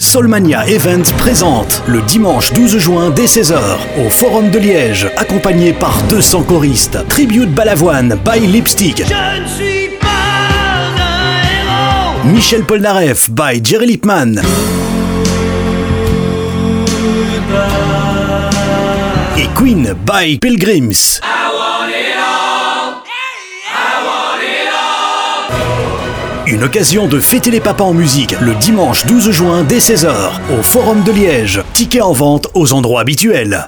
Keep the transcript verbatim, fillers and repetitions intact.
Soulmania Events présente le dimanche douze juin dès seize heures au Forum de Liège, accompagné par deux cents choristes. Tribute Balavoine by Lipstick. Je ne suis pas un héros. Michel Polnareff by Jerry Lipman. Et Queen by Pilgrims. Une occasion de fêter les papas en musique le dimanche douze juin dès seize heures au Forum de Liège. Tickets en vente aux endroits habituels.